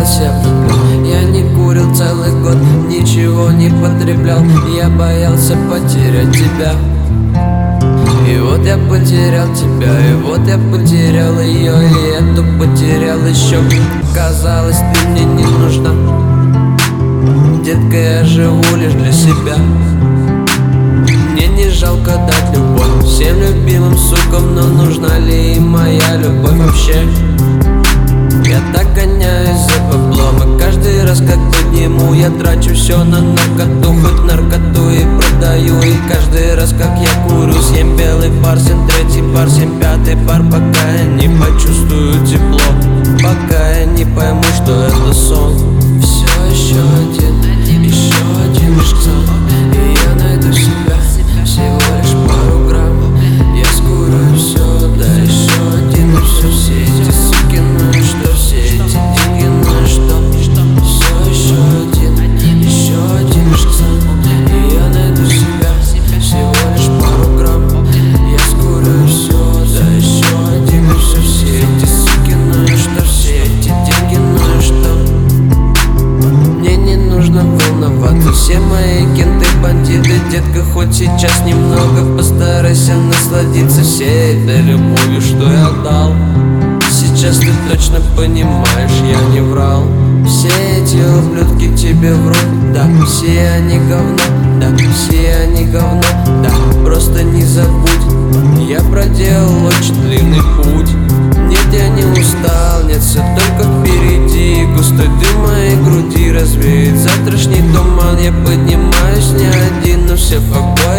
себя влюблен. Я не курил целый год, ничего не потреблял. Я боялся потерять тебя. И вот я потерял тебя, и вот я потерял ее, и эту потерял еще. Казалось, ты мне не нужна. Детка, я живу лишь для себя. Мне не жалко дать любовь всем любимым сукам, но нужна ли им моя любовь вообще? Я так гоняюсь за баблом, и каждый раз как подниму, я трачу все на наркоту, хоть наркоту и продаю. И каждый раз как я курю, съем белый парсен, третий парсен, пятый пар, пока я не почувствую тепло, пока я не пойму, что это сон. Все еще один лишь сон, и я найду себя, всего лишь пару грамм. Я скурю все, да еще один, и все эти суки, ну и что, все эти деньги, ну и что? Все еще один лишь сон, и я найду себя, всего лишь пару грамм. Я скурю все, да еще один, и все эти суки, ну и что? Все эти деньги, ну и что? Мне не нужно волноваться, все мои кенты бандиты. Детка, хоть сейчас немного, постарайся насладиться всей этой любовью, что я дал. Сейчас ты точно понимаешь, я не врал. Все эти ублюдки тебе врут, да, все они говно, да, все они говно, да, просто не забудь. Я проделал очень длинный путь. Нет, я не устал, нет, все только впереди. Густой дым моей груди развеет завтрашний туман. Я поднимаюсь не один, но все в погоне